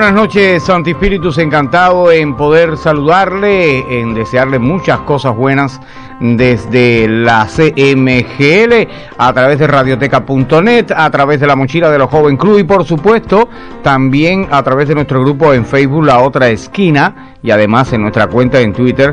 buenas noches, Santi Espíritus, encantado en poder saludarle, en desearle muchas cosas buenas desde la CMGL, a través de radioteca.net, a través de la mochila de los Joven Club y por supuesto también a través de nuestro grupo en Facebook, La Otra Esquina, y además en nuestra cuenta en Twitter,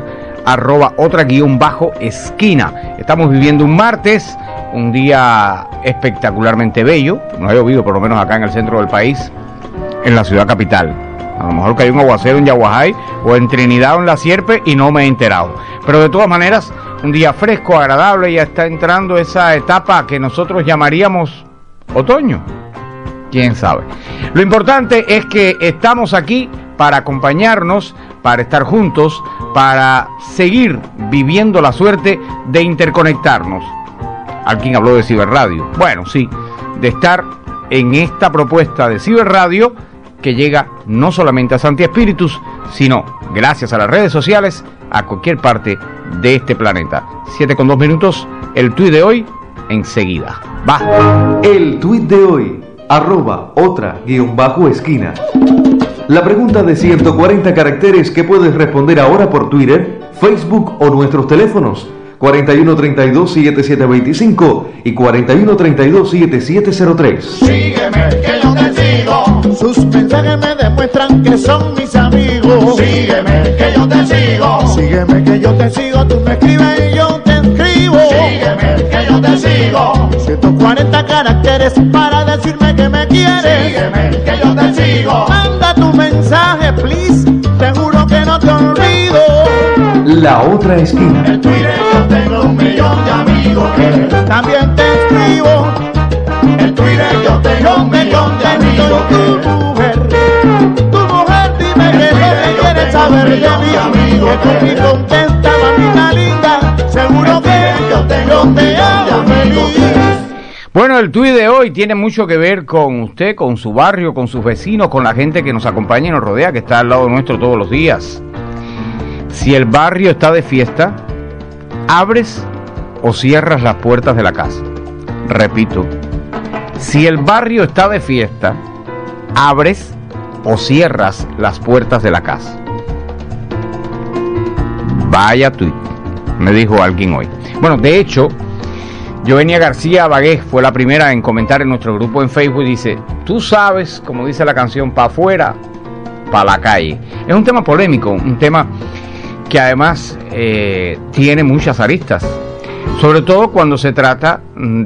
@otra_esquina. Estamos viviendo un martes, un día espectacularmente bello, no ha llovido por lo menos acá en el centro del país, en la ciudad capital. A lo mejor que hay un aguacero en Yaguajay o en Trinidad o en La Sierpe y no me he enterado. Pero de todas maneras, un día fresco, agradable, ya está entrando esa etapa que nosotros llamaríamos otoño. ¿Quién sabe? Lo importante es que estamos aquí para acompañarnos, para estar juntos, para seguir viviendo la suerte de interconectarnos. Alguien habló de ciberradio. Bueno, sí, de estar en esta propuesta de ciberradio que llega no solamente a Santi Espíritus, sino, gracias a las redes sociales, a cualquier parte de este planeta. 7:02, el tuit de hoy, enseguida. Va. El tuit de hoy, @otra_esquina. La pregunta de 140 caracteres que puedes responder ahora por Twitter, Facebook o nuestros teléfonos 4132-7725 y 4132-7703. Sígueme que yo te sigo. Sus mensajes me demuestran que son mis amigos. Sígueme que yo te sigo. Sígueme que yo te sigo. Tú me escribes y yo te escribo. Sígueme que yo te sigo. 140 caracteres para decirme que me quieres. Sígueme que yo te sigo. Manda tu mensaje, please. Te juro que no te olvido. La Otra Esquina. En Twitter yo tengo 1.000.000 de amigos que también te escribo. En Twitter yo tengo 1.000.000 de amigos que tu mujer dime que no te quieres saber de mí. Que tú me contestas, mamita linda. Seguro que yo tengo 1.000.000 de amigos. Bueno, el tuit de hoy tiene mucho que ver con usted, con su barrio, con sus vecinos, con la gente que nos acompaña y nos rodea, que está al lado nuestro todos los días. Si el barrio está de fiesta, ¿abres o cierras las puertas de la casa? Repito, si el barrio está de fiesta, ¿abres o cierras las puertas de la casa? Vaya tuit, me dijo alguien hoy. Bueno, de hecho, Joenia García Bagué fue la primera en comentar en nuestro grupo en Facebook y dice, tú sabes, como dice la canción, pa' afuera, pa' la calle. Es un tema polémico, un tema que además tiene muchas aristas, sobre todo cuando se trata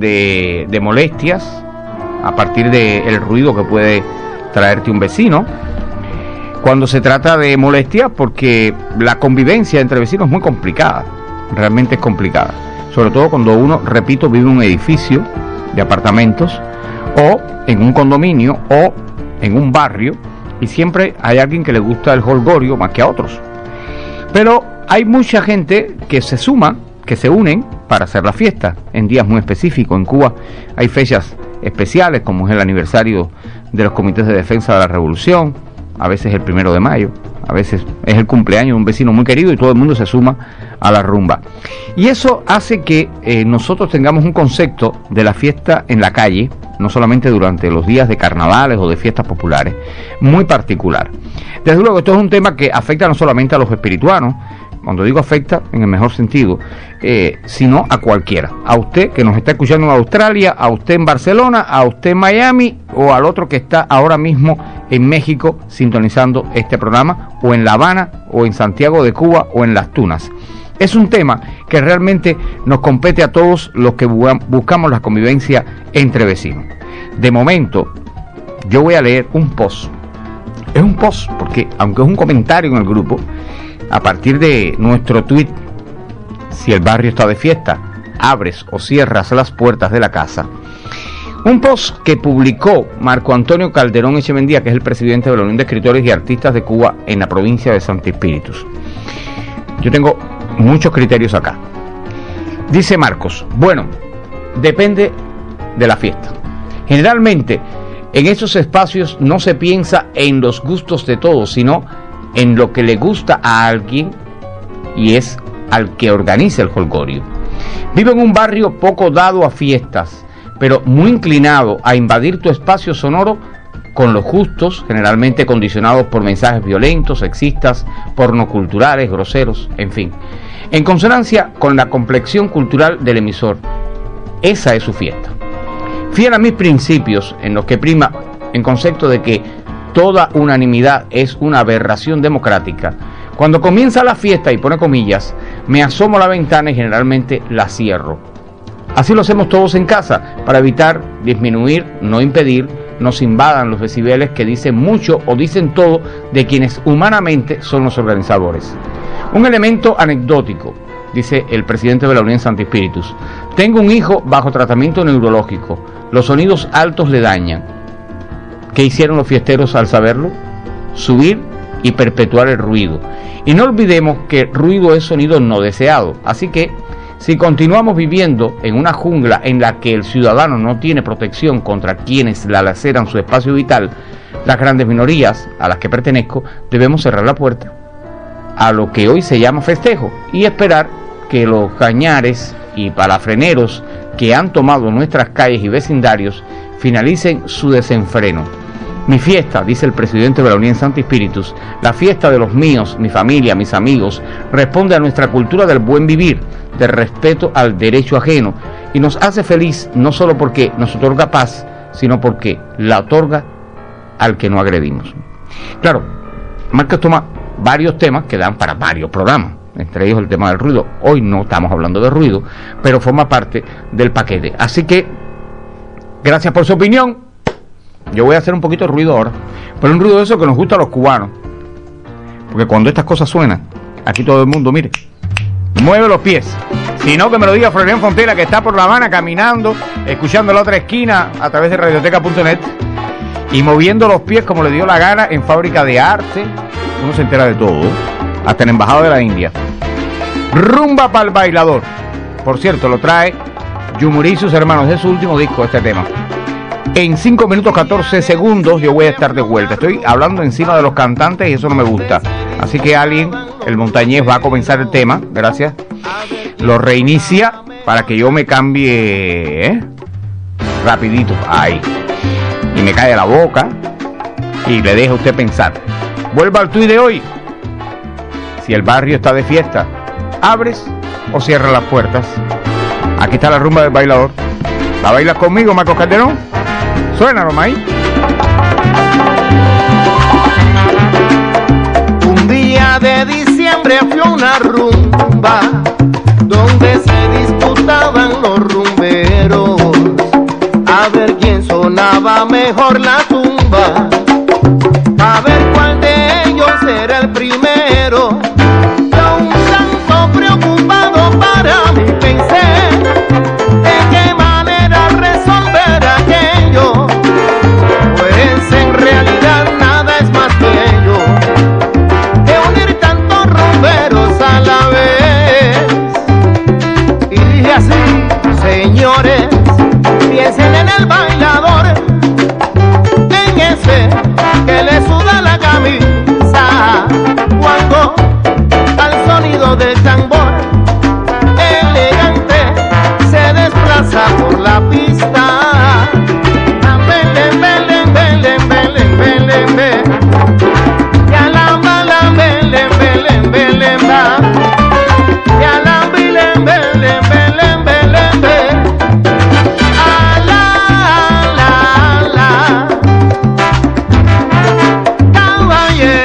de molestias a partir del ruido que puede traerte un vecino, cuando se trata de molestias porque la convivencia entre vecinos es muy complicada, realmente es complicada, sobre todo cuando uno, repito, vive en un edificio de apartamentos o en un condominio o en un barrio y siempre hay alguien que le gusta el jolgorio más que a otros. Pero hay mucha gente que se suma, que se unen para hacer la fiesta en días muy específicos. En Cuba hay fechas especiales, como es el aniversario de los comités de defensa de la revolución, a veces el 1 de mayo, a veces es el cumpleaños de un vecino muy querido y todo el mundo se suma a la rumba. Y eso hace que nosotros tengamos un concepto de la fiesta en la calle, no solamente durante los días de carnavales o de fiestas populares, muy particular. Desde luego, esto es un tema que afecta no solamente a los espirituanos, cuando digo afecta en el mejor sentido, sino a cualquiera. A usted que nos está escuchando en Australia, a usted en Barcelona, a usted en Miami o al otro que está ahora mismo en México sintonizando este programa, o en La Habana, o en Santiago de Cuba, o en Las Tunas. Es un tema que realmente nos compete a todos los que buscamos la convivencia entre vecinos. De momento, yo voy a leer un post. Es un post porque, aunque es un comentario en el grupo, a partir de nuestro tuit, si el barrio está de fiesta, abres o cierras las puertas de la casa. Un post que publicó Marco Antonio Calderón Echemendía, que es el presidente de la Unión de Escritores y Artistas de Cuba en la provincia de Santi Espíritus. Yo tengo muchos criterios acá. Dice Marcos, bueno, depende de la fiesta. Generalmente, en esos espacios no se piensa en los gustos de todos, sino en lo que le gusta a alguien y es al que organiza el jolgorio. Vivo en un barrio poco dado a fiestas, pero muy inclinado a invadir tu espacio sonoro con los justos, generalmente condicionados por mensajes violentos, sexistas, pornoculturales, groseros, en fin, en consonancia con la complexión cultural del emisor. Esa es su fiesta. Fiel a mis principios, en los que prima en concepto de que toda unanimidad es una aberración democrática, cuando comienza la fiesta, y pone comillas, me asomo a la ventana y generalmente la cierro. Así lo hacemos todos en casa, para evitar disminuir, no impedir, nos invadan los decibeles que dicen mucho o dicen todo de quienes humanamente son los organizadores. Un elemento anecdótico, dice el presidente de la Unión Santi Spíritus. Tengo un hijo bajo tratamiento neurológico. Los sonidos altos le dañan. ¿Qué hicieron los fiesteros al saberlo? Subir y perpetuar el ruido. Y no olvidemos que ruido es sonido no deseado. Así que, si continuamos viviendo en una jungla en la que el ciudadano no tiene protección contra quienes la laceran su espacio vital, las grandes minorías a las que pertenezco debemos cerrar la puerta a lo que hoy se llama festejo y esperar que los cañares y palafreneros que han tomado nuestras calles y vecindarios finalicen su desenfreno. Mi fiesta, dice el presidente de la Unión Santi Spíritus, la fiesta de los míos, mi familia, mis amigos, responde a nuestra cultura del buen vivir, del respeto al derecho ajeno, y nos hace feliz no solo porque nos otorga paz, sino porque la otorga al que no agredimos. Claro, Márquez toma varios temas que dan para varios programas, entre ellos el tema del ruido. Hoy no estamos hablando de ruido, pero forma parte del paquete. Así que, gracias por su opinión. Yo voy a hacer un poquito de ruido ahora, pero un ruido de eso que nos gusta a los cubanos, porque cuando estas cosas suenan, aquí todo el mundo, mire, mueve los pies. Si no, que me lo diga Florian Fontela, que está por La Habana caminando, escuchando la otra esquina a través de radioteca.net y moviendo los pies como le dio la gana en Fábrica de Arte. Uno se entera de todo, hasta en Embajada de la India. Rumba para el bailador. Por cierto, lo trae Yumurí y sus hermanos, es su último disco, este tema. En 5 minutos 14 segundos yo voy a estar de vuelta. Estoy hablando encima de los cantantes y eso no me gusta. Así que alguien, el montañés, va a comenzar el tema. Gracias. Lo reinicia para que yo me cambie rapidito. Ahí. Y me cae la boca y le deja a usted pensar. Vuelva al tuit de hoy. Si el barrio está de fiesta, ¿abres o cierras las puertas? Aquí está la rumba del bailador. ¿La bailas conmigo, Marcos Calderón? Suena, Romay. Un día de diciembre fui a una rumba donde se disputaban los rumberos a ver quién sonaba mejor la tumba, a ver cuál de ellos era el primero. Yo un tanto preocupado para mí pensé de qué manera resolver aquello, pues en realidad nada es más bello que unir tantos rumberos a la vez. Y dije así, señores, piensen en el bailador, en ese que le suda la camisa cuando al sonido del tambor elegante se desplaza por la pista. Belén, Belén, Belén, Belén, Belén, Belén. Ya la bala, Belén, Belén, Belén, va. Ya la Belén, Belén, Belén, Belén, Belén. Ah, la, la, la. Caballero.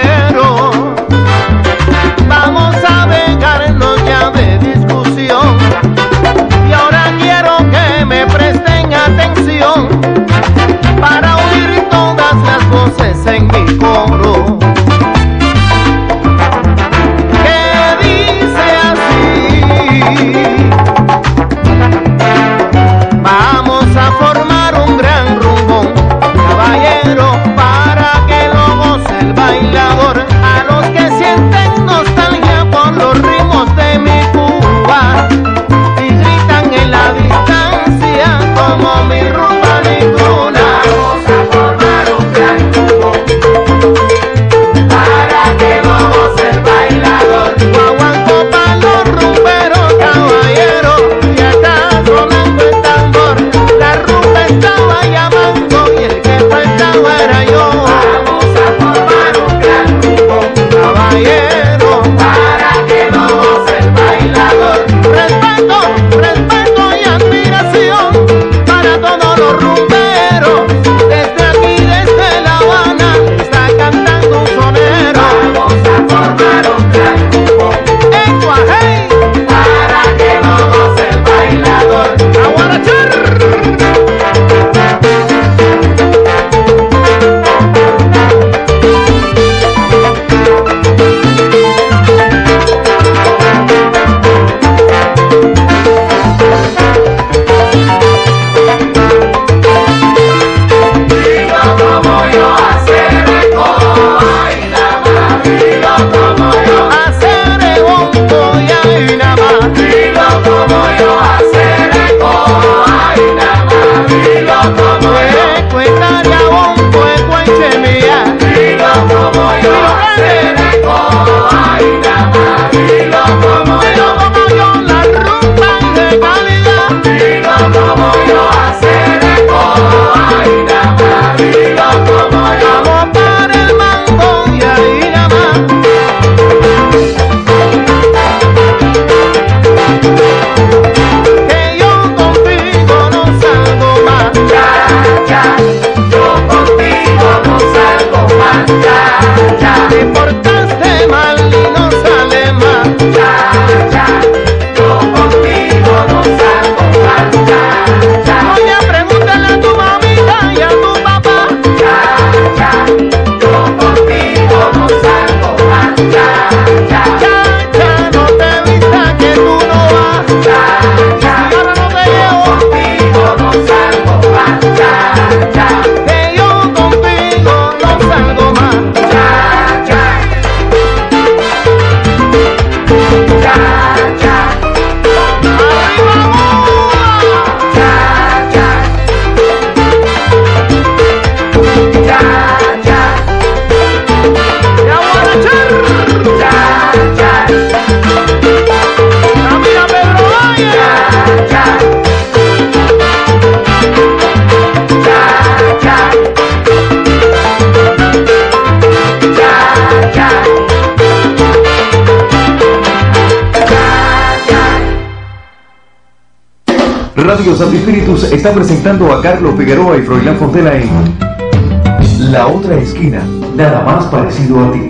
Radio Santo Espíritus está presentando a Carlos Figueroa y Froilán Fontela en La Otra Esquina, nada más parecido a ti.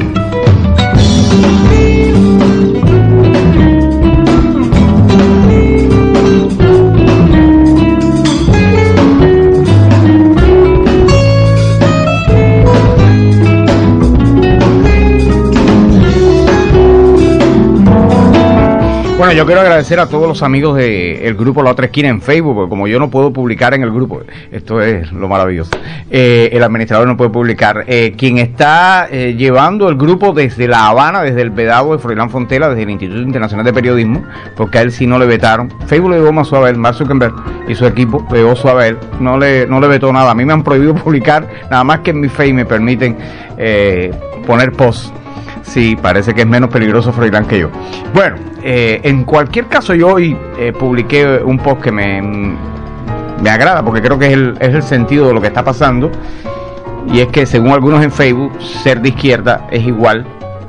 Bueno, yo quiero agradecer a todos los amigos del grupo La Otra Esquina en Facebook, porque como yo no puedo publicar en el grupo, esto es lo maravilloso, el administrador no puede publicar, quien está llevando el grupo desde La Habana, desde el vedado de Froilán Fontela, desde el Instituto Internacional de Periodismo, porque a él sí no le vetaron, Facebook le llevó más suave a él, Mark Zuckerberg y su equipo le llevó suave a él, no le vetó nada, a mí me han prohibido publicar, nada más que en mi Face me permiten poner posts. Sí, parece que es menos peligroso Froilán que yo. Bueno, en cualquier caso yo hoy publiqué un post que me agrada porque creo que es el sentido de lo que está pasando, y es que según algunos en Facebook ser de izquierda es igual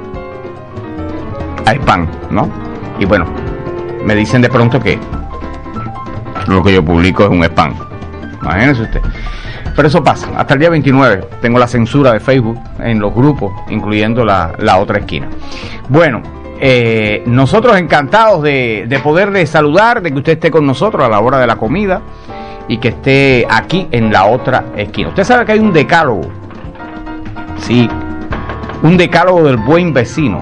a spam, ¿no? Y bueno, me dicen de pronto que lo que yo publico es un spam, imagínense usted. Pero eso pasa, hasta el día 29 tengo la censura de Facebook en los grupos, incluyendo la Otra Esquina. Bueno, nosotros encantados de poderle saludar, de que usted esté con nosotros a la hora de la comida y que esté aquí en La Otra Esquina. Usted sabe que hay un decálogo, sí, un decálogo del buen vecino.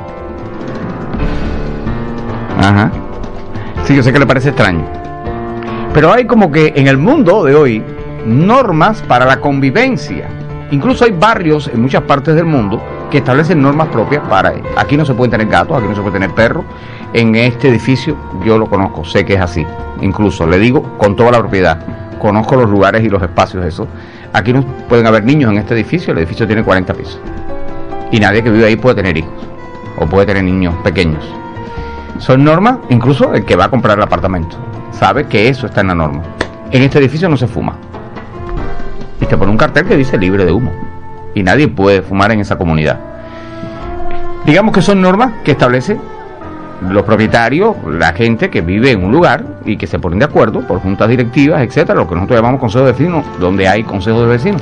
Ajá. Sí, yo sé que le parece extraño, pero hay como que en el mundo de hoy normas para la convivencia. Incluso hay barrios en muchas partes del mundo que establecen normas propias para aquí no se pueden tener gatos, aquí no se puede tener perros. En este edificio yo lo conozco, sé que es así. Incluso le digo con toda la propiedad, conozco los lugares y los espacios de eso. Aquí no pueden haber niños en este edificio, el edificio tiene 40 pisos. Y nadie que vive ahí puede tener hijos o puede tener niños pequeños. Son normas, incluso el que va a comprar el apartamento sabe que eso está en la norma. En este edificio no se fuma. Y te pone un cartel que dice libre de humo. Y nadie puede fumar en esa comunidad. Digamos que son normas que establecen los propietarios, la gente que vive en un lugar y que se ponen de acuerdo por juntas directivas, etcétera, lo que nosotros llamamos consejos de vecinos, donde hay consejos de vecinos.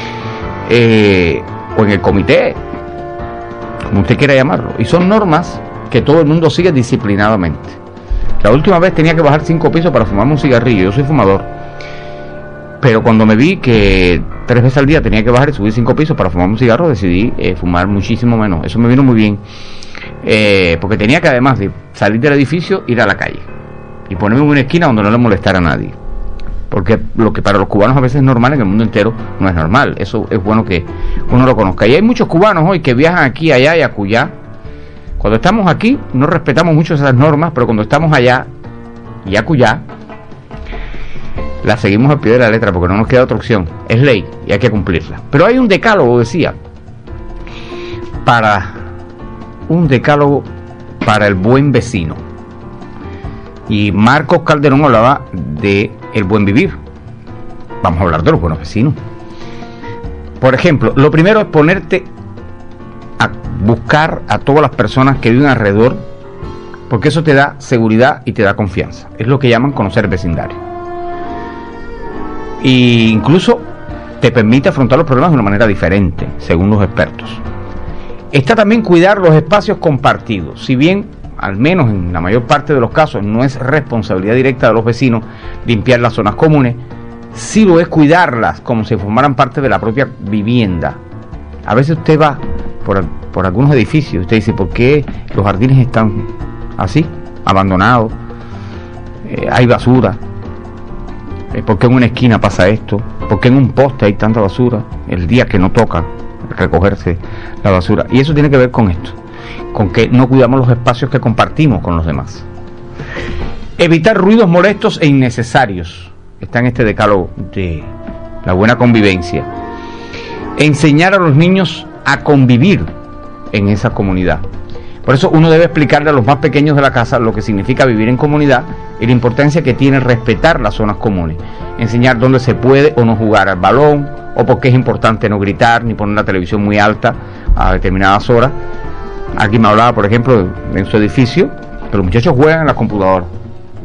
O en el comité, como usted quiera llamarlo. Y son normas que todo el mundo sigue disciplinadamente. La última vez tenía que bajar 5 pisos para fumarme un cigarrillo. Yo soy fumador. Pero cuando me vi que 3 veces al día tenía que bajar y subir 5 pisos para fumar un cigarro, decidí fumar muchísimo menos. Eso me vino muy bien, porque tenía que, además de salir del edificio, ir a la calle y ponerme en una esquina donde no le molestara a nadie, porque lo que para los cubanos a veces es normal, en el mundo entero no es normal. Eso es bueno que uno lo conozca. Y hay muchos cubanos hoy que viajan aquí, allá y acullá. Cuando estamos aquí no respetamos mucho esas normas, pero cuando estamos allá y acullá la seguimos al pie de la letra porque no nos queda otra opción. Es ley y hay que cumplirla. Pero hay un decálogo, decía, para el buen vecino. Y Marcos Calderón hablaba de el buen vivir. Vamos a hablar de los buenos vecinos. Por ejemplo, lo primero es ponerte a buscar a todas las personas que viven alrededor, porque eso te da seguridad y te da confianza. Es lo que llaman conocer el vecindario. E incluso te permite afrontar los problemas de una manera diferente, según los expertos. Está también cuidar los espacios compartidos. Si bien, al menos en la mayor parte de los casos, no es responsabilidad directa de los vecinos limpiar las zonas comunes, sí lo es cuidarlas como si formaran parte de la propia vivienda. A veces usted va por algunos edificios y usted dice, ¿por qué los jardines están así, abandonados? Hay basura. ¿Por qué en una esquina pasa esto? ¿Por qué en un poste hay tanta basura? El día que no toca recogerse la basura. Y eso tiene que ver con esto, con que no cuidamos los espacios que compartimos con los demás. Evitar ruidos molestos e innecesarios. Está en este decálogo de la buena convivencia. Enseñar a los niños a convivir en esa comunidad. Por eso uno debe explicarle a los más pequeños de la casa lo que significa vivir en comunidad y la importancia que tiene respetar las zonas comunes. Enseñar dónde se puede o no jugar al balón, o por qué es importante no gritar ni poner la televisión muy alta a determinadas horas. Aquí me hablaba, por ejemplo, en su edificio, que los muchachos juegan en las computadoras.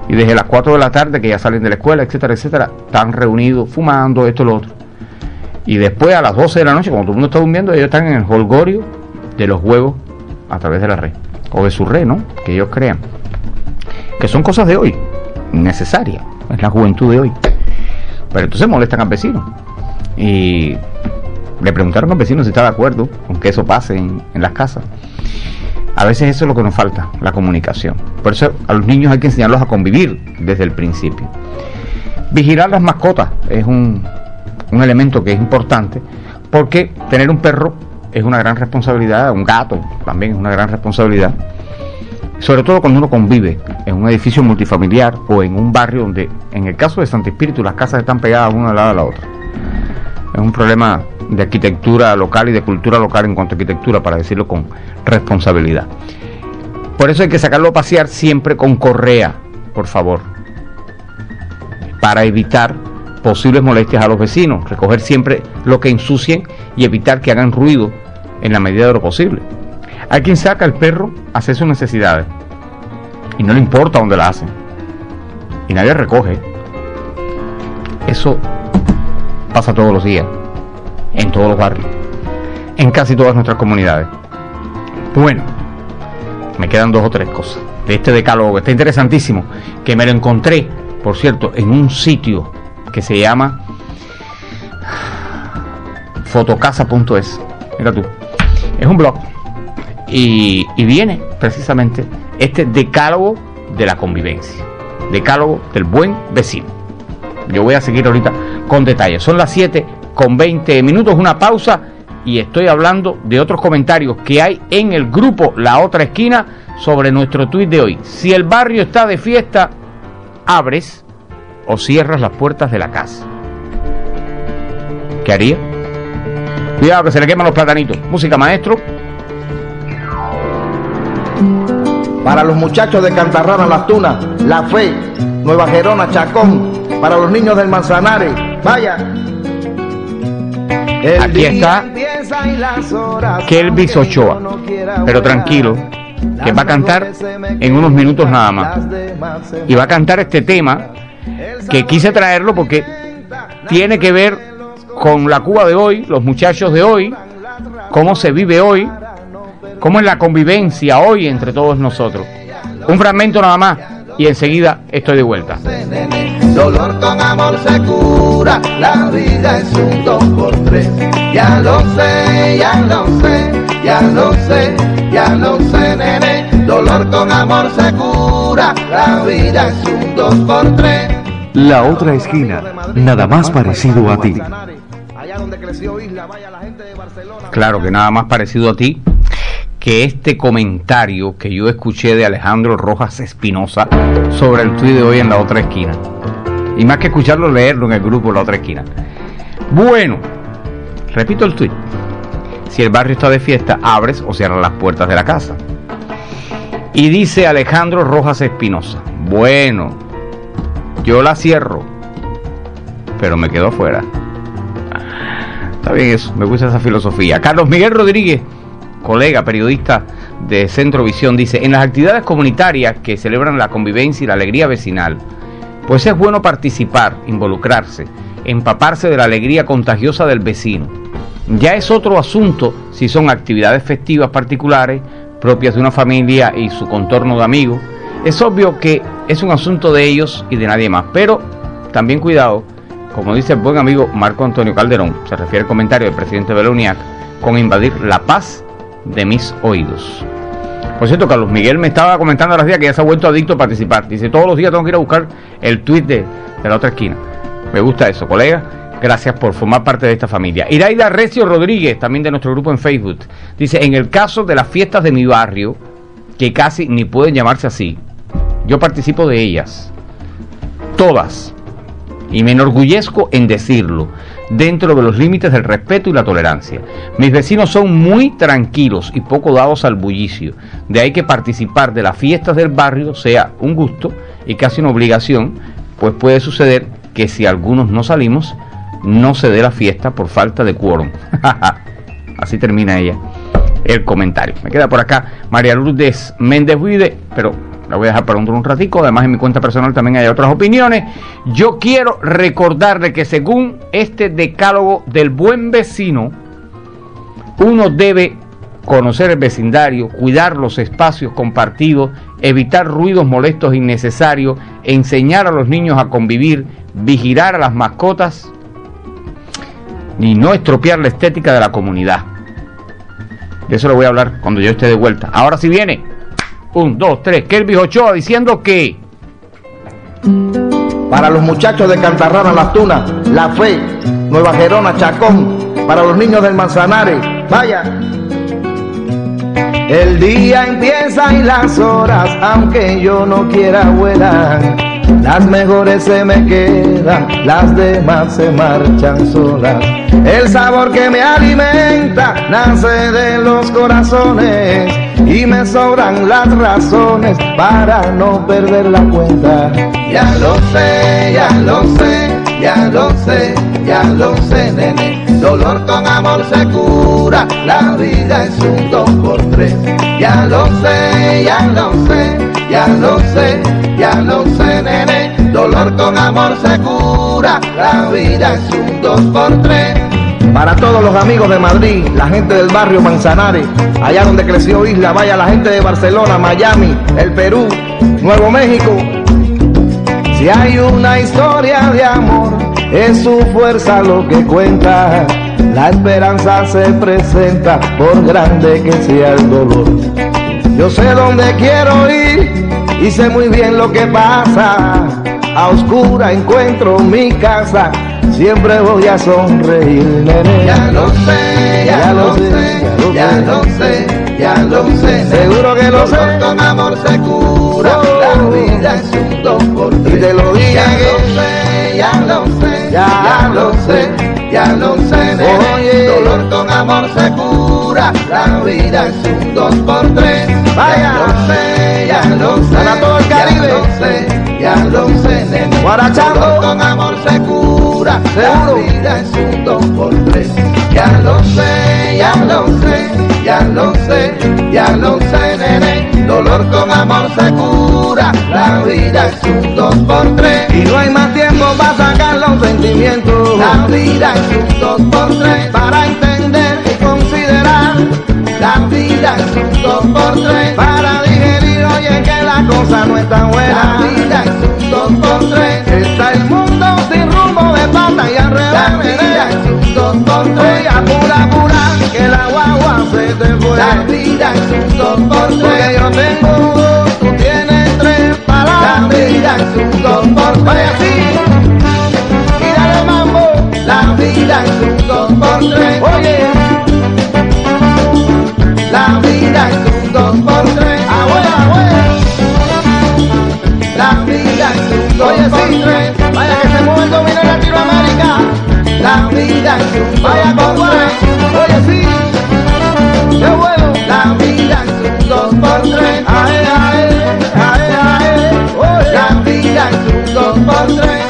Y desde las 4 de la tarde, que ya salen de la escuela, etcétera, etcétera, están reunidos, fumando, esto y lo otro. Y después a las 12 de la noche, cuando todo el mundo está durmiendo, ellos están en el jolgorio de los juegos a través de la red, o de su red, ¿no? Que ellos crean. Que son cosas de hoy, necesarias, es la juventud de hoy. Pero entonces molestan al vecino. Y le preguntaron al vecino si está de acuerdo con que eso pase en las casas. A veces eso es lo que nos falta, la comunicación. Por eso a los niños hay que enseñarlos a convivir desde el principio. Vigilar las mascotas es un elemento que es importante, porque tener un perro es una gran responsabilidad, un gato también es una gran responsabilidad, sobre todo cuando uno convive en un edificio multifamiliar o en un barrio donde, en el caso de Santo Espíritu, las casas están pegadas una al lado de la otra. Es un problema de arquitectura local y de cultura local en cuanto a arquitectura, para decirlo con responsabilidad. Por eso hay que sacarlo a pasear siempre con correa, por favor, para evitar posibles molestias a los vecinos, recoger siempre lo que ensucien y evitar que hagan ruido en la medida de lo posible. Hay quien saca al perro a hacer sus necesidades y no le importa dónde la hacen y nadie recoge. Eso pasa todos los días, en todos los barrios, en casi todas nuestras comunidades. Bueno, me quedan 2 o 3 cosas de este decálogo, que está interesantísimo, que me lo encontré, por cierto, en un sitio que se llama fotocasa.es. Mira tú, es un blog y viene precisamente este decálogo de la convivencia, decálogo del buen vecino. Yo voy a seguir ahorita con detalles. Son las 7:20, una pausa, y estoy hablando de otros comentarios que hay en el grupo La Otra Esquina sobre nuestro tuit de hoy. Si el barrio está de fiesta, ¿abres o cierras las puertas de la casa? ¿Qué haría? Cuidado que se le queman los platanitos. Música, maestro. Para los muchachos de Cantarrana, Las Tunas, La Fe, Nueva Gerona, Chacón, para los niños del Manzanares, vaya. Aquí está Kelvis Ochoa, pero tranquilo, que va a cantar en unos minutos nada más. Y va a cantar este tema que quise traerlo porque tiene que ver con la Cuba de hoy, los muchachos de hoy, cómo se vive hoy, cómo es la convivencia hoy entre todos nosotros. Un fragmento nada más y enseguida estoy de vuelta. Dolor con amor se cura, la vida es un 2x3. Ya lo sé, ya lo sé, ya lo sé, ya lo sé, nene. Dolor con amor se cura, la vida es un 2x3. La Otra Esquina, nada más parecido a ti. Claro que nada más parecido a ti que este comentario que yo escuché de Alejandro Rojas Espinosa sobre el tuit de hoy en La Otra Esquina. Y más que escucharlo, leerlo en el grupo La Otra Esquina. Bueno, repito el tuit. Si el barrio está de fiesta, abres o cierras las puertas de la casa. Y dice Alejandro Rojas Espinosa: bueno, yo la cierro, pero me quedo afuera. Está bien eso, me gusta esa filosofía. Carlos Miguel Rodríguez, colega periodista de Centro Visión, dice: en las actividades comunitarias que celebran la convivencia y la alegría vecinal, pues es bueno participar, involucrarse, empaparse de la alegría contagiosa del vecino. Ya es otro asunto si son actividades festivas particulares, propias de una familia y su contorno de amigos. Es obvio que es un asunto de ellos y de nadie más, pero también cuidado, como dice el buen amigo Marco Antonio Calderón, se refiere al comentario del presidente Beloniac, con invadir la paz de mis oídos. Por cierto, Carlos Miguel me estaba comentando a las días que ya se ha vuelto adicto a participar. Dice: todos los días tengo que ir a buscar el tuit de La Otra Esquina. Me gusta eso, colega. Gracias por formar parte de esta familia. Iraida Recio Rodríguez, también de nuestro grupo en Facebook, dice: en el caso de las fiestas de mi barrio, que casi ni pueden llamarse así, yo participo de ellas, todas, y me enorgullezco en decirlo, dentro de los límites del respeto y la tolerancia. Mis vecinos son muy tranquilos y poco dados al bullicio, de ahí que participar de las fiestas del barrio sea un gusto y casi una obligación, pues puede suceder que si algunos no salimos, no se dé la fiesta por falta de quórum. Así termina ella el comentario. Me queda por acá María Lourdes Méndez Huide, pero la voy a dejar para un ratico. Además, en mi cuenta personal también hay otras opiniones. Yo quiero recordarle que según este decálogo del buen vecino, uno debe conocer el vecindario, cuidar los espacios compartidos, evitar ruidos molestos innecesarios, enseñar a los niños a convivir, vigilar a las mascotas y no estropear la estética de la comunidad. De eso le voy a hablar cuando yo esté de vuelta. Ahora sí viene 1, 2, 3 Kelvis Ochoa diciendo que para los muchachos de Cantarrana, Las Tunas, La Fe, Nueva Gerona, Chacón, para los niños del Manzanares, vaya. El día empieza y las horas, aunque yo no quiera vuelan, las mejores se me quedan, las demás se marchan solas. El sabor que me alimenta nace de los corazones y me sobran las razones para no perder la cuenta. Ya lo sé, ya lo sé, ya lo sé, ya lo sé, nene. Dolor con amor se cura, la vida es un 2x3. Ya lo sé, ya lo sé, ya lo sé, ya lo sé, nene. Dolor con amor se cura, la vida es un 2x3. Para todos los amigos de Madrid, la gente del barrio Manzanares, allá donde creció Isla, vaya la gente de Barcelona, Miami, el Perú, Nuevo México. Si hay una historia de amor, es su fuerza lo que cuenta. La esperanza se presenta por grande que sea el dolor. Yo sé dónde quiero ir y sé muy bien lo que pasa. A oscura encuentro mi casa, siempre voy a sonreír, nene. Ya lo sé, ya lo sé, ya lo sé, ya lo sé. Seguro que lo sé. Con amor se cura, la vida es un 2x3. Y te lo dije, ya lo sé, ya lo sé, ya lo sé, nene. Oye. Dolor con amor se cura, la vida es un 2x3. Vaya. Ya lo sé, ya lo sé. Para todo el Caribe. Ya lo sé. Ya lo sé, nene. Guarachando con amor se cura, seguro. La vida es un 2x3. Ya lo sé, ya lo sé, ya lo sé, ya lo sé, nene. Dolor con amor se cura, la vida es un 2x3. Y no hay más tiempo para sacar los sentimientos. La vida es un 2x3. Para entender y considerar. La vida es un 2x3. Para digerir, oye, que la cosa no es tan buena. La vida es un 2x3. Está el mundo sin rumbo de pata y al revés. La vida es un 2x3. Oye, apura, apura, que la guagua se te fue. La vida es un 2x3. Porque yo tengo 2, tú tienes 3 palabras. La vida es un 2x3. Vaya así, y dale mambo. La vida es un 2x3. Oye, la vida es un 2x3. Abuela, abuela. La vida es un 2x3. Vaya que se mueve el dominio en Latinoamérica. La vida es un 2x3. Vaya con Juan. Oye, sí. Qué bueno. La vida es un 2x3. Ae, ae, ae, ae. Oye. La vida es un 2x3.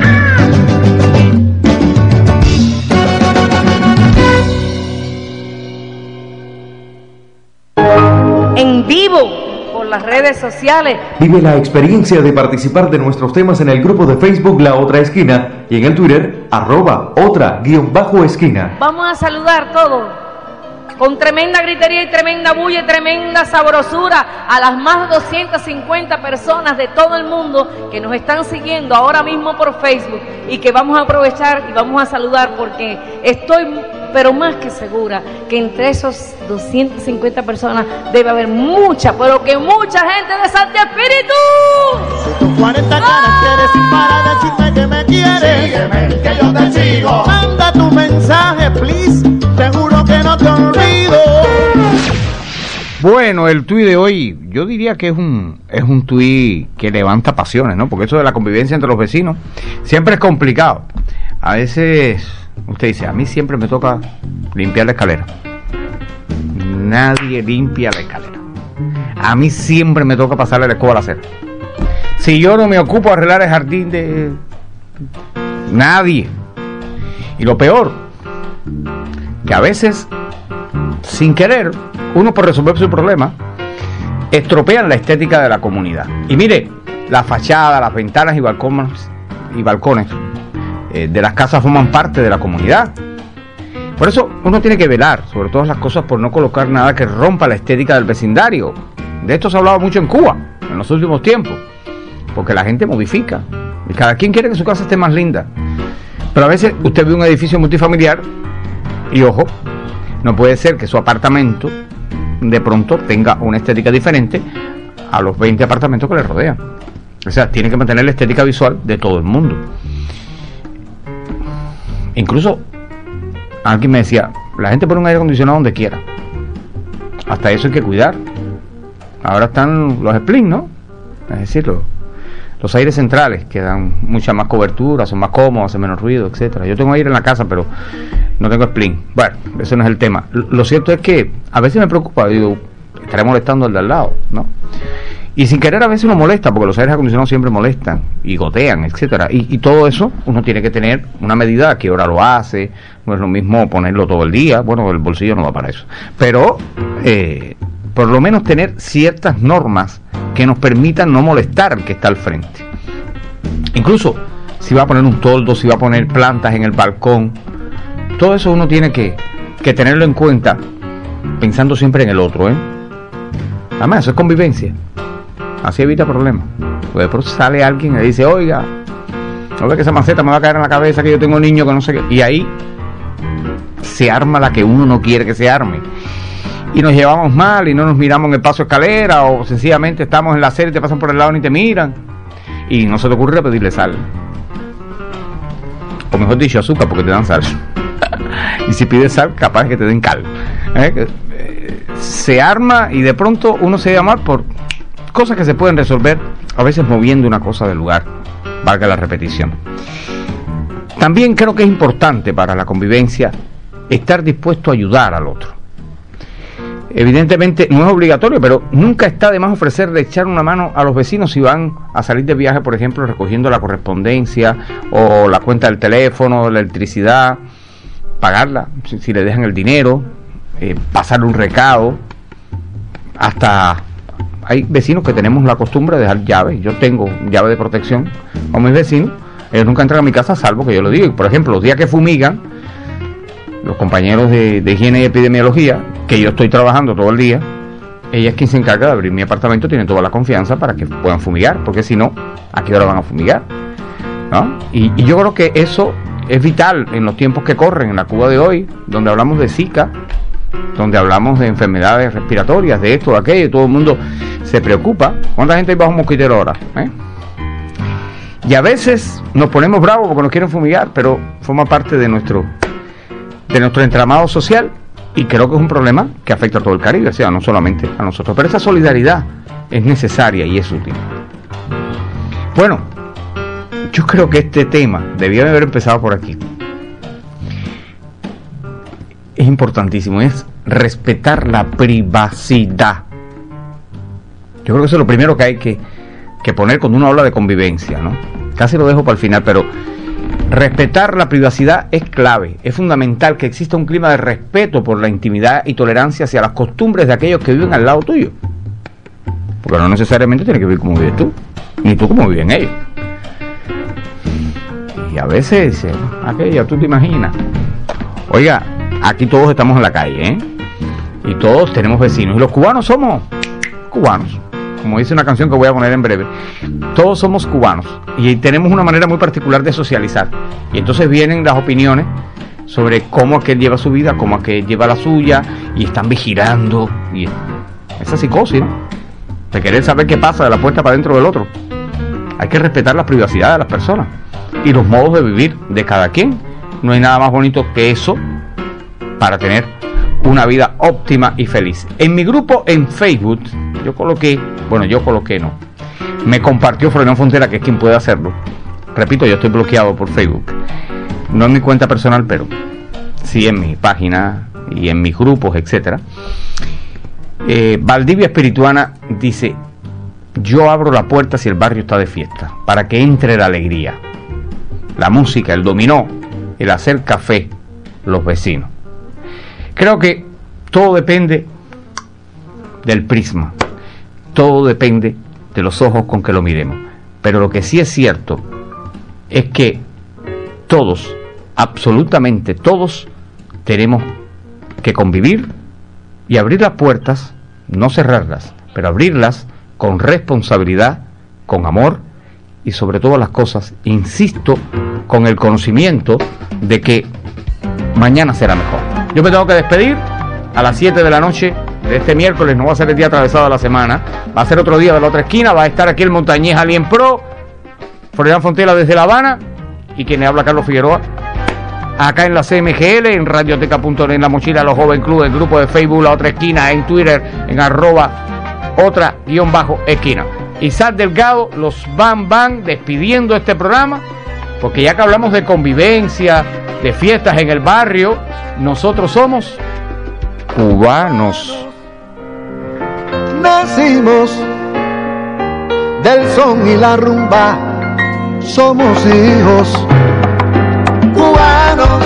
En vivo por las redes sociales. Vive la experiencia de participar de nuestros temas en el grupo de Facebook La Otra Esquina y en el Twitter @otra_esquina. Vamos a saludar todos con tremenda gritería y tremenda bulla y tremenda sabrosura a las más de 250 personas de todo el mundo que nos están siguiendo ahora mismo por Facebook y que vamos a aprovechar y vamos a saludar porque estoy pero más que segura que entre esos 250 personas debe haber mucha, pero que mucha gente de Santi Espíritu. Si tus 40 caracteres y para decirme que me quieres, sígueme, que yo te sigo. Manda tu mensaje, please, seguro que no te olvido. Bueno, el tuit de hoy, yo diría que es un tuit que levanta pasiones, ¿no? Porque eso de la convivencia entre los vecinos siempre es complicado. A veces usted dice, a mí siempre me toca limpiar la escalera. Nadie limpia la escalera. A mí siempre me toca pasarle la escoba a la acera. Si yo no me ocupo de arreglar el jardín de nadie. Y lo peor, que a veces, sin querer, uno por resolver su problema, estropean la estética de la comunidad. Y mire, la fachada, las ventanas y balcones de las casas forman parte de la comunidad. Por eso uno tiene que velar sobre todas las cosas por no colocar nada que rompa la estética del vecindario. De esto se ha hablado mucho en Cuba en los últimos tiempos, porque la gente modifica y cada quien quiere que su casa esté más linda. Pero a veces usted ve un edificio multifamiliar y ojo, no puede ser que su apartamento de pronto tenga una estética diferente a los 20 apartamentos que le rodean. O sea, tiene que mantener la estética visual de todo el mundo. Incluso alguien me decía, la gente pone un aire acondicionado donde quiera. Hasta eso hay que cuidar. Ahora están los split, ¿no? Es decir, los aires centrales que dan mucha más cobertura, son más cómodos, hacen menos ruido, etcétera. Yo tengo aire en la casa, pero no tengo split. Bueno, ese no es el tema. Lo cierto es que a veces me preocupa, digo, estaré molestando al de al lado, ¿no? Y sin querer a veces uno molesta, porque los aires acondicionados siempre molestan y gotean, etcétera. Y todo eso uno tiene que tener una medida, a qué hora lo hace. No es lo mismo ponerlo todo el día. Bueno, el bolsillo no va para eso. Pero por lo menos tener ciertas normas que nos permitan no molestar al que está al frente. Incluso si va a poner un toldo, si va a poner plantas en el balcón, todo eso uno tiene que tenerlo en cuenta, pensando siempre en el otro, ¿eh? Además, eso es convivencia. Así evita problemas. Pues después sale alguien y le dice, oiga, no ve que esa maceta me va a caer en la cabeza, que yo tengo niños que no sé qué. Y ahí se arma la que uno no quiere que se arme. Y nos llevamos mal y no nos miramos en el paso de escalera, o sencillamente estamos en la acera y te pasan por el lado y te miran. Y no se te ocurre pedirle sal. O mejor dicho, azúcar, porque te dan sal. Y si pides sal, capaz que te den cal. Se arma y de pronto uno se llama por cosas que se pueden resolver a veces moviendo una cosa del lugar, valga la repetición. También creo que es importante para la convivencia estar dispuesto a ayudar al otro. Evidentemente no es obligatorio, pero nunca está de más ofrecerle echar una mano a los vecinos si van a salir de viaje, por ejemplo, recogiendo la correspondencia o la cuenta del teléfono, la electricidad, pagarla, si le dejan el dinero, pasarle un recado. Hasta hay vecinos que tenemos la costumbre de dejar llaves. Yo tengo llave de protección a mis vecinos. Ellos nunca entran a mi casa salvo que yo lo diga. Por ejemplo, los días que fumigan, los compañeros de higiene y epidemiología, que yo estoy trabajando todo el día, ella es quien se encarga de abrir mi apartamento, tiene toda la confianza para que puedan fumigar, porque si no, ¿a qué hora van a fumigar? ¿No? Y yo creo que eso es vital en los tiempos que corren, en la Cuba de hoy, donde hablamos de Zika, donde hablamos de enfermedades respiratorias, de esto, de aquello, y todo el mundo se preocupa. ¿Cuánta gente hay bajo un mosquitero ahora? Y a veces nos ponemos bravos porque nos quieren fumigar, pero forma parte de nuestro entramado social, y creo que es un problema que afecta a todo el Caribe, o sea, no solamente a nosotros. Pero esa solidaridad es necesaria y es útil. Bueno, yo creo que este tema debía de haber empezado por aquí. Es importantísimo, es respetar la privacidad. Yo creo que eso es lo primero que hay que poner cuando uno habla de convivencia, ¿no? Casi lo dejo para el final, pero respetar la privacidad es clave, es fundamental que exista un clima de respeto por la intimidad y tolerancia hacia las costumbres de aquellos que viven al lado tuyo. Porque no necesariamente tiene que vivir como vives tú, ni tú como viven ellos. Y a veces, aquella, tú te imaginas. Oiga, aquí todos estamos en la calle, ¿eh? Y todos tenemos vecinos. Y los cubanos somos cubanos. Como dice una canción que voy a poner en breve. Todos somos cubanos. Y tenemos una manera muy particular de socializar. Y entonces vienen las opiniones sobre cómo aquel lleva su vida, cómo aquel lleva la suya. Y están vigilando. Y esa psicosis, ¿no? De querer saber qué pasa de la puerta para dentro del otro. Hay que respetar la privacidad de las personas. Y los modos de vivir de cada quien. No hay nada más bonito que eso para tener una vida óptima y feliz. En mi grupo en Facebook, me compartió Florian Fontera, que es quien puede hacerlo. Repito, yo estoy bloqueado por Facebook. No en mi cuenta personal, pero sí en mi página y en mis grupos, etcétera. Valdivia Espirituana dice: yo abro la puerta si el barrio está de fiesta, para que entre la alegría, la música, el dominó, el hacer café, los vecinos. Creo que todo depende del prisma. todo depende de los ojos con que lo miremos. Pero lo que sí es cierto es que todos, absolutamente todos, tenemos que convivir y abrir las puertas, no cerrarlas, pero abrirlas con responsabilidad, con amor y sobre todas las cosas, insisto, con el conocimiento de que mañana será mejor. Yo me tengo que despedir a las 7 de la noche de este miércoles. No va a ser el día atravesado de la semana, va a ser otro día de la otra esquina. Va a estar aquí el montañés Alien Pro, Florian Fontela desde La Habana y quien le habla, Carlos Figueroa, acá en la CMGL, en radioteca.net, en La Mochila, Los Joven Club, el grupo de Facebook La Otra Esquina, en Twitter, en @otra_esquina. Isaac Delgado, los van despidiendo este programa, porque ya que hablamos de convivencia, de fiestas en el barrio, nosotros somos cubanos. Nacimos del son y la rumba, somos hijos cubanos,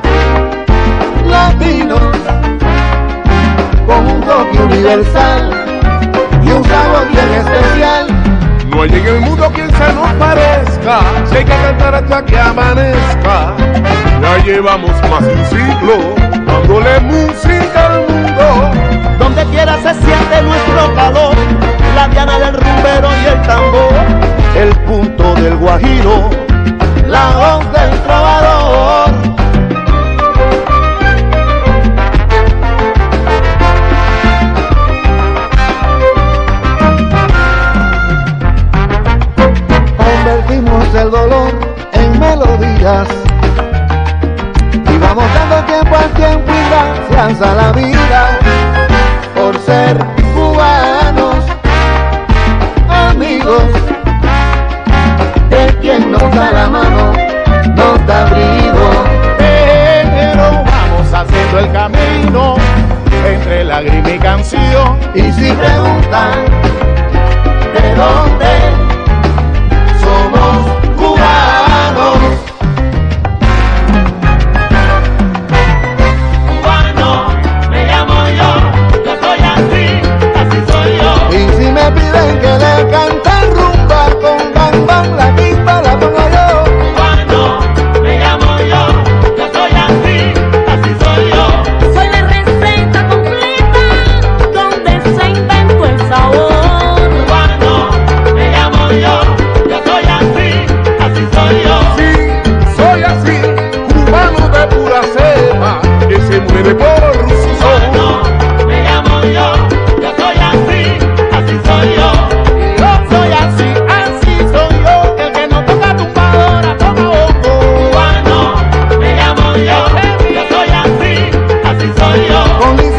latinos, con un toque universal y un sabor bien especial. No hay en el mundo quien se nos parezca, si hay que cantar hasta que amanezca. Ya llevamos más de un siglo dándole música al mundo. Donde quiera se siente nuestro calor, la diana del rumbero y el tambor, el punto del guajiro, la voz del trovador. Convertimos el dolor en melodías y vamos dando tiempo al tiempo y gracias a la vida por ser cubanos, amigos de quien nos da la mano, nos da abrigo. Pero vamos haciendo el camino entre lágrima y canción. Y si preguntan de dónde somos cubanos, Me llamo yo soy así, así soy yo. y si me piden que le cante rumba con bam bam, la pista la pongo yo. Me llamo yo soy así, así soy yo. Soy la receta completa donde se inventó el sabor. Me llamo yo soy así, así soy yo. Sí, soy así, cubano de pura cepa, que se muere por su son. Me llamo yo soy así, así soy yo. Yo soy así, así soy yo. El que no toca tumbadora, toma bongo. Me llamo yo soy así, así soy yo. Con